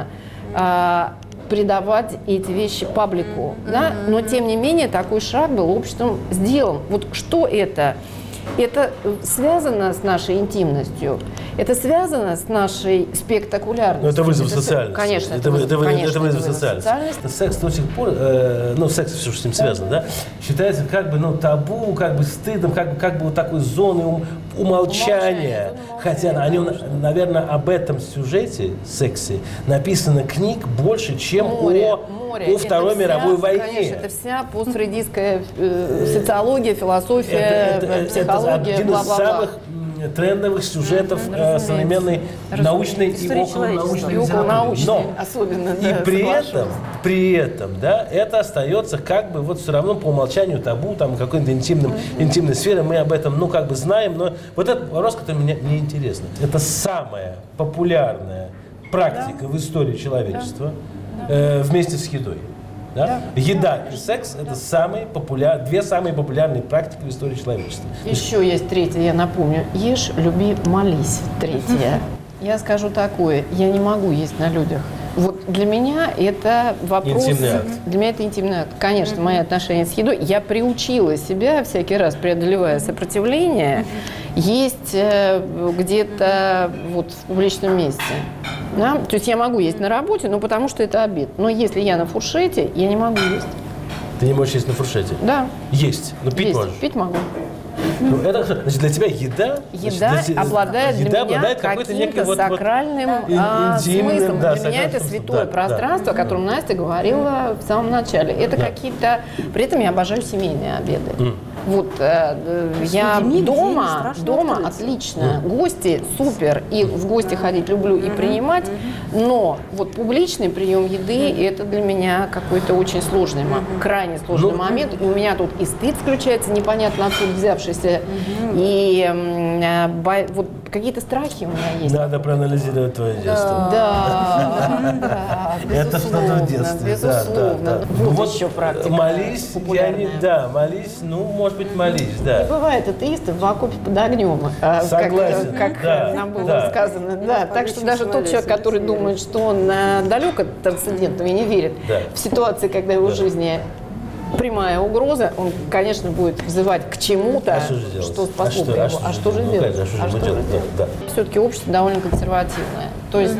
придавать эти вещи паблику, да? Но тем не менее такой шаг был обществом сделан. Вот что это? Это связано с нашей интимностью, это связано с нашей спектакулярностью. Но это вызов социальности. Конечно, это вызов социальности. Секс до сих пор, секс все, что с ним связано, да, считается как бы табу, как бы стыдом, как бы вот такой зоной умолчания. Хотя о нем, наверное, об этом сюжете, сексе, написано книг больше, чем о Второй мировой войне. Конечно, это вся постфрейдистская социология, философия, психология, это один из самых трендовых сюжетов современной научной и околонаучной литературы. Но особенно, при этом, да, это остается как бы вот все равно по умолчанию табу, там какой-то интимной сферы, мы об этом, знаем, но вот этот вопрос, который мне интересен, это самая популярная практика в истории человечества вместе с едой. Да? Еда и секс – это две самые популярные практики в истории человечества. Еще есть третья, я напомню. Ешь, люби, молись. Третья. Я скажу такое. Я не могу есть на людях. Вот для меня это вопрос... Интимный акт. Для меня это интимный акт. Конечно, мои отношения с едой. Я приучила себя, всякий раз преодолевая сопротивление, есть где-то вот в публичном месте. Да? То есть я могу есть на работе, но потому что это обед. Но если я на фуршете, я не могу есть. Ты не можешь есть на фуршете? Да. Есть, но пить можешь? Пить могу. Это, значит, для тебя еда обладает для меня каким-то сакральным смыслом. Для меня это святое пространство, о котором Настя говорила в самом начале. Это какие-то... При этом я обожаю семейные обеды. Вот я дома отлично, гости супер, и в гости ходить люблю и принимать, но вот публичный прием еды это для меня какой-то очень сложный, крайне сложный момент. И у меня тут и стыд включается, непонятно откуда взявшийся, и вот какие-то страхи у меня есть. Надо проанализировать твое детство. Да, это что-то в детстве. Безусловно. Вот еще практика. Молись, молись, может быть, молись, да. Не бывает атеистов в окопе под огнем. Согласен. Как нам было сказано. Да, так что даже тот человек, который думает, что он далек от трансцендентного и не верит, в ситуации, когда его жизни прямая угроза, он, конечно, будет взывать к чему-то, что способно его. А что же делать? Все-таки общество довольно консервативное. То есть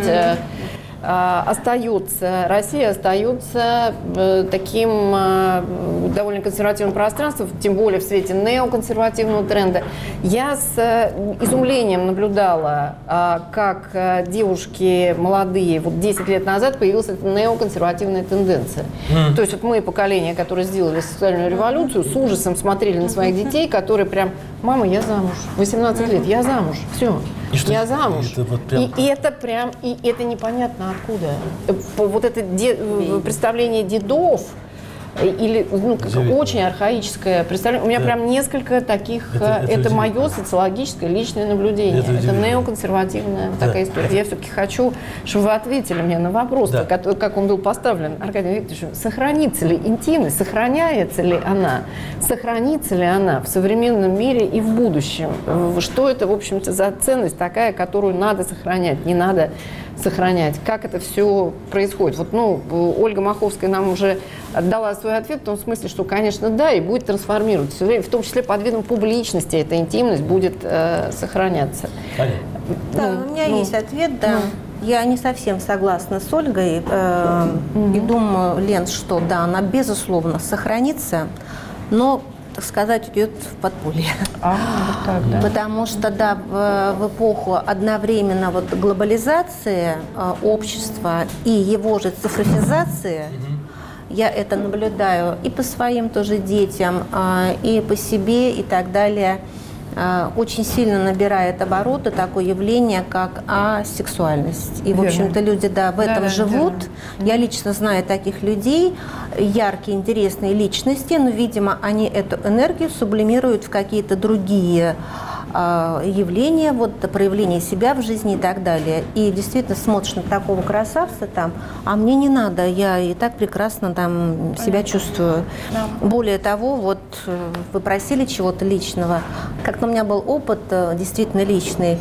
Россия остается таким довольно консервативным пространством, тем более в свете неоконсервативного тренда. Я с изумлением наблюдала, как девушки молодые, вот 10 лет назад появилась эта неоконсервативная тенденция. То есть вот мы, поколение, которое сделали сексуальную революцию, с ужасом смотрели на своих детей, которые прям: мама, я замуж, 18 лет, я замуж, все. Я замуж. И это непонятно откуда. Вот это представление дедов, или очень архаическое представление. У меня прям несколько таких, это мое социологическое личное наблюдение. Это неоконсервативная такая история. Я все-таки хочу, чтобы вы ответили мне на вопрос, как он был поставлен Аркадием Викторовичем. Сохранится ли интимность, сохраняется ли она в современном мире и в будущем? Что это, в общем-то, за ценность такая, которую надо сохранять, не надо сохранять? Как это все происходит? Вот, ну, Ольга Маховская нам уже дала свой ответ в том смысле, что, конечно, да, и будет трансформироваться все время, в том числе под видом публичности эта интимность будет сохраняться. Да, у меня есть ответ, да. Я не совсем согласна с Ольгой и думаю, Лен, что да, она безусловно сохранится, но, так сказать, идет в подполье. Вот так, да. Потому что, да, в эпоху одновременно вот глобализации общества и его же цифровизации, я это наблюдаю и по своим тоже детям, и по себе, и так далее, очень сильно набирает обороты такое явление, как асексуальность. И, в общем-то, люди, да, в этом живут. Я лично знаю таких людей, яркие, интересные личности, но, видимо, они эту энергию сублимируют в какие-то другие явления, вот, проявление себя в жизни и так далее. И действительно смотришь на такого красавца там, а мне не надо, я и так прекрасно там себя чувствую. Да. Более того, вот вы просили чего-то личного. Как-то у меня был опыт действительно личный.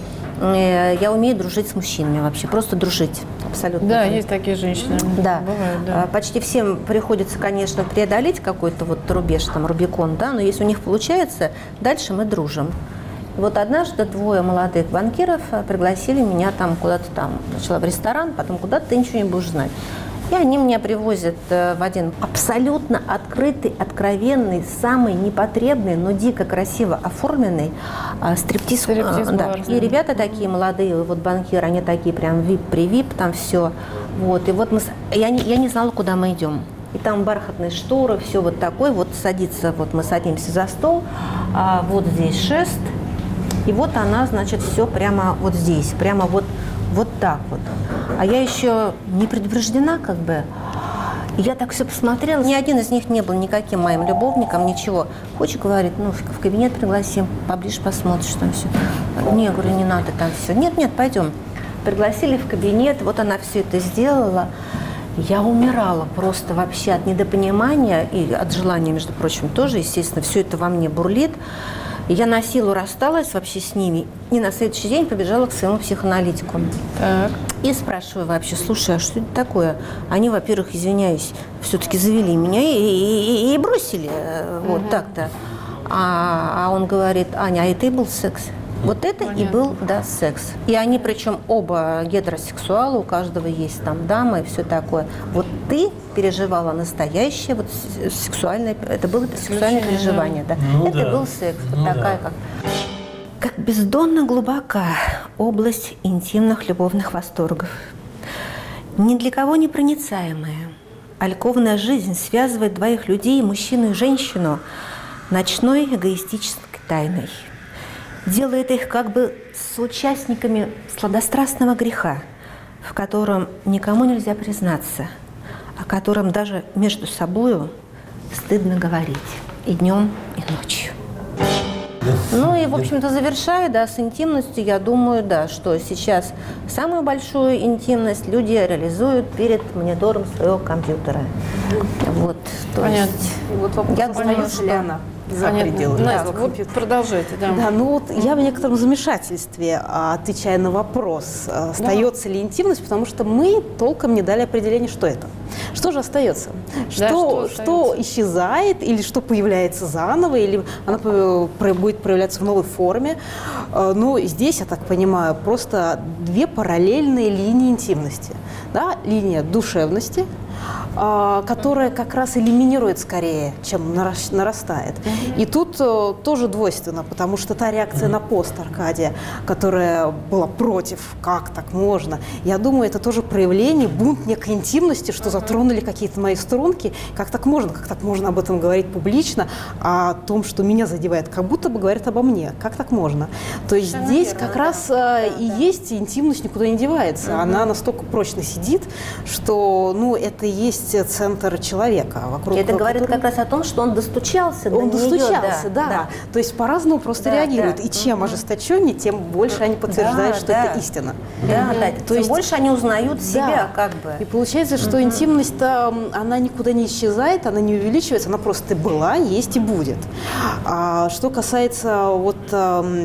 Я умею дружить с мужчинами вообще, просто дружить. Абсолютно. Да, есть такие женщины. Да. Бывает, да. Почти всем приходится, конечно, преодолеть какой-то вот рубеж, там, Рубикон, да, но если у них получается, дальше мы дружим. Вот однажды двое молодых банкиров пригласили меня там куда-то там, сначала в ресторан, потом куда-то, ты ничего не будешь знать. И они меня привозят в один абсолютно открытый, откровенный, самый непотребный, но дико красиво оформленный стриптиз. Да. И ребята такие молодые, вот банкиры, они такие прям вип-привип, там все. Вот. И вот я не знала, куда мы идем. И там бархатные шторы, все вот такое, вот садится, вот мы садимся за стол, вот здесь шест. И вот она, значит, все прямо вот здесь, прямо вот так вот. А я еще не предупреждена, как бы. И я так все посмотрела. Ни один из них не был никаким моим любовником, ничего. Хочешь, говорит, ну, в кабинет пригласим, поближе посмотришь там все. Не, говорю, не надо там все. Нет, пойдем. Пригласили в кабинет, вот она все это сделала. Я умирала просто вообще от недопонимания и от желания, между прочим, тоже, естественно, все это во мне бурлит. И я на силу рассталась вообще с ними и на следующий день побежала к своему психоаналитику. Так. И спрашиваю вообще, слушай, а что это такое? Они, во-первых, извиняюсь, все-таки завели меня и бросили вот так-то. А он говорит, Аня, а это и был секс. Вот это и был, да, секс. И они, причем оба гетеросексуалы, у каждого есть там дама и все такое. Вот ты переживала настоящее, вот сексуальное, это было сексуальное переживание, да. Ну, это был секс, вот такая как бездонно глубока область интимных любовных восторгов. Ни для кого не проницаемая. Альковная жизнь связывает двоих людей, мужчину и женщину, ночной эгоистической тайной. Делает их как бы соучастниками сладострастного греха, в котором никому нельзя признаться, о котором даже между собою стыдно говорить и днем, и ночью. Ну и, в общем-то, завершая, да, с интимностью, я думаю, да, что сейчас самую большую интимность люди реализуют перед монитором своего компьютера. Вот, то есть, вот вопрос, я думаю, что она за пределами. Настя, вот продолжайте. Да, ну вот я в некотором замешательстве, отвечая на вопрос, остается ли интимность, потому что мы толком не дали определение, что это. Что же остается? Что исчезает, или что появляется заново, или она будет проявляться в новой форме. Ну, здесь, я так понимаю, просто две параллельные линии интимности. Да? Линия душевности, которая как раз элиминирует скорее, чем нарастает. И тут тоже двойственно, потому что та реакция на пост Аркадия, которая была против, как так можно, я думаю, это тоже проявление, бунт некой интимности, что затронули какие-то мои струнки, как так можно об этом говорить публично, а о том, что меня задевает, как будто бы говорят обо мне, как так можно. То есть здесь как раз и есть интимность, никуда не девается, она настолько прочно сидит, что, ну, это и есть центр человека. Вокруг это говорит как раз о том, что он достучался до нее. Он да. достучался, да. То есть по-разному просто реагируют. И чем ожесточеннее, тем больше они подтверждают, что это истина. Да. То есть больше они узнают себя, как бы. И получается, что интимность, она никуда не исчезает, она не увеличивается, она просто была, есть и будет. А что касается вот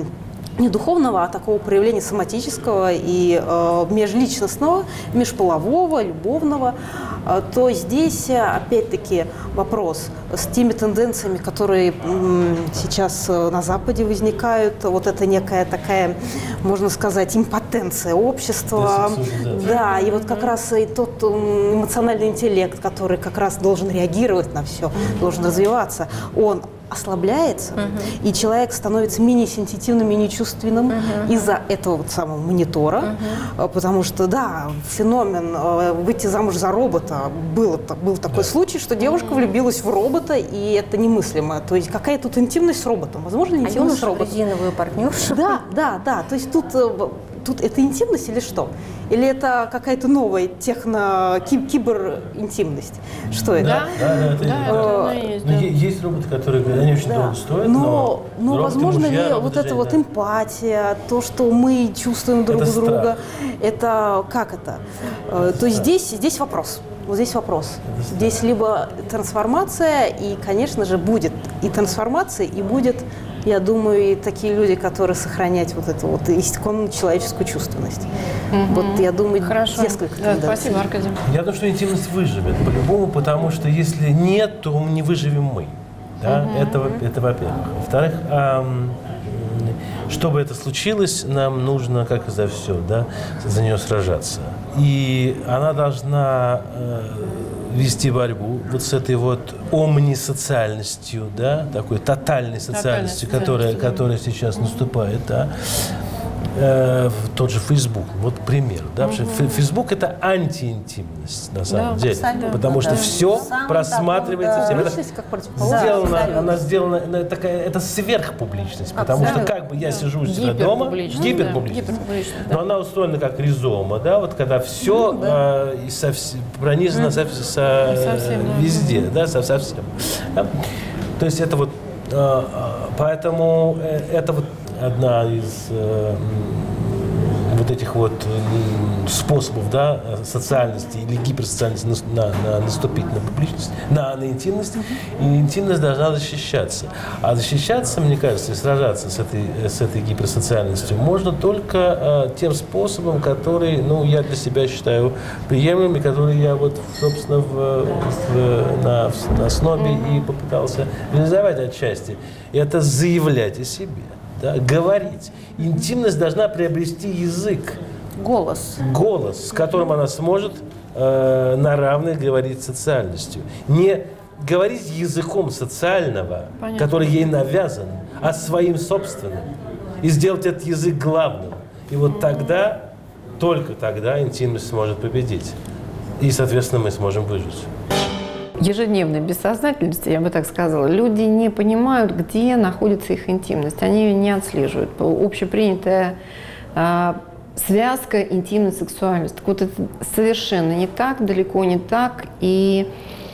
не духовного, а такого проявления соматического и межличностного, межполового, любовного, то здесь, опять-таки, вопрос с теми тенденциями, которые сейчас на Западе возникают, вот это некая такая, можно сказать, импотенция общества. Да, и вот как раз и тот эмоциональный интеллект, который как раз должен реагировать на все, должен развиваться, он ослабляется, и человек становится менее сенситивным, менее чувственным из-за этого вот самого монитора, потому что, да, феномен выйти замуж за робота, был такой случай, что девушка влюбилась в робота, и это немыслимо. То есть какая тут интимность с роботом? Возможно, интимность с роботом. Резиновую партнершу. Да. То есть тут это интимность или что? Или это какая-то новая кибер-интимность? Что это? Есть роботы, которые они очень долго стоят, но возможно ли вот эта вот эмпатия, то, что мы чувствуем друг друга, это как это? То есть здесь вопрос. Вот здесь вопрос. Здесь либо трансформация, и, конечно же, будет и трансформация, и будет, я думаю, и такие люди, которые сохранять вот эту вот исконную человеческую чувственность. Вот, я думаю, хорошо. Несколько тенденций. Спасибо, Аркадий. Я думаю, что интимность выживет по-любому, потому что если нет, то не выживем мы. Да? Это во-первых. Во-вторых, чтобы это случилось, нам нужно, как и за все, да, за нее сражаться. И она должна вести борьбу вот с этой вот омнисоциальностью, да, такой тотальной социальностью, которая сейчас наступает, да. Тот же Facebook, вот пример. Да? Facebook – это антиинтимность, на самом деле. Потому что все просматривается всем. Она сделана такая, это сверхпубличность. Потому что как бы я сижу у себя дома, гиперпубличность. Но она устроена как ризома, да, вот когда все пронизано везде, да, совсем. Да? То есть это вот, поэтому это вот одна из вот этих вот способов, да, социальности или гиперсоциальности наступить на публичность, на интимность, и интимность должна защищаться. А защищаться, мне кажется, и сражаться с этой гиперсоциальностью можно только тем способом, который, я для себя считаю приемлемым, и который я вот, собственно, на СНОБе и попытался реализовать отчасти. И это заявлять о себе. Да, говорить. Интимность должна приобрести язык. Голос. Голос, с которым она сможет на равных говорить с социальностью. Не говорить языком социального, который ей навязан, а своим собственным. И сделать этот язык главным. И вот тогда, только тогда интимность сможет победить. И, соответственно, мы сможем выжить. Ежедневной бессознательности, я бы так сказала, люди не понимают, где находится их интимность. Они ее не отслеживают. Общепринятая связка интимно-сексуальность. Так вот, это совершенно не так, далеко не так. И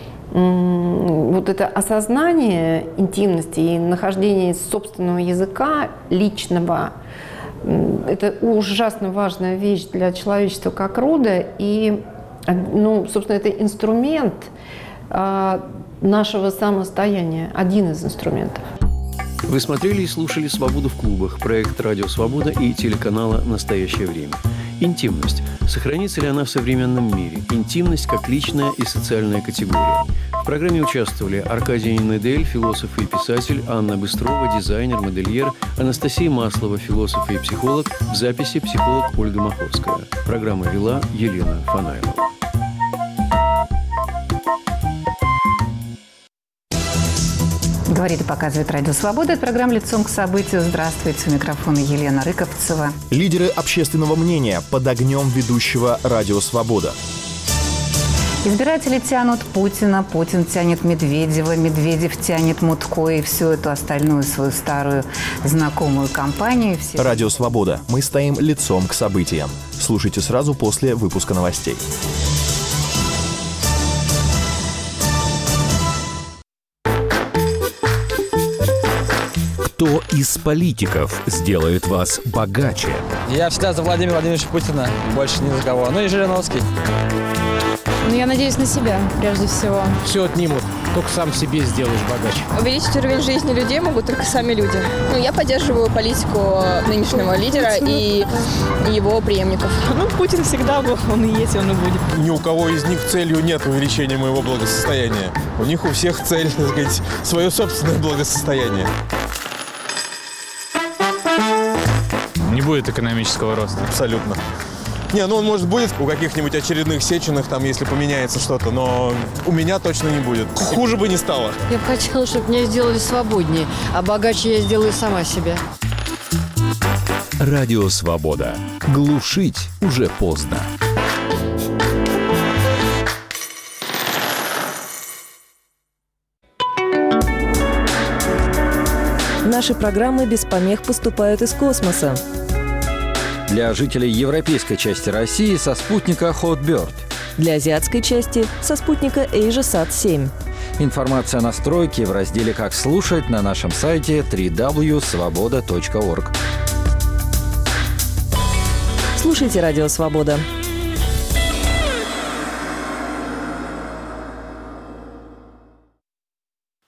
вот это осознание интимности и нахождение собственного языка, личного, это ужасно важная вещь для человечества как рода. И, собственно, это инструмент нашего самостояния, один из инструментов. Вы смотрели и слушали «Свободу в клубах», проект «Радио Свобода» и телеканала «Настоящее время». Интимность. Сохранится ли она в современном мире? Интимность как личная и социальная категория. В программе участвовали Аркадий Недель, философ и писатель, Анна Быстрова, дизайнер, модельер, Анастасия Маслова, философ и психолог, в записи психолог Ольга Маховская. Программу вела Елена Фанайлова. Говорит и показывает Радио Свобода. Это программа «Лицом к событию». Здравствуйте. У микрофона Елена Рыковцева. Лидеры общественного мнения под огнем ведущего Радио Свобода. Избиратели тянут Путина, Путин тянет Медведева, Медведев тянет Мутко и всю эту остальную свою старую знакомую компанию. Радио Свобода. Мы стоим лицом к событиям. Слушайте сразу после выпуска новостей. Кто из политиков сделает вас богаче? Я всегда за Владимира Владимировича Путина, больше ни за кого. Ну и Жириновский. Ну, я надеюсь на себя, прежде всего. Все отнимут. только сам себе сделаешь богаче. Увеличить уровень жизни людей могут только сами люди. Я поддерживаю политику нынешнего лидера и его преемников. Путин всегда был, он и есть, он и будет. Ни у кого из них целью нет увеличения моего благосостояния. У них у всех цель, так сказать, свое собственное благосостояние. Не будет экономического роста. Абсолютно. Он, может, будет у каких-нибудь очередных Сеченых, если поменяется что-то, но у меня точно не будет. Хуже бы не стало. Я бы хотела, чтобы меня сделали свободнее, а богаче я сделаю сама себя. Радио «Свобода». Глушить уже поздно. Наши программы без помех поступают из космоса. Для жителей европейской части России со спутника Hotbird. Для азиатской части со спутника AsiaSat-7. Информация о настройке в разделе «Как слушать» на нашем сайте www.svoboda.org. Слушайте «Радио Свобода».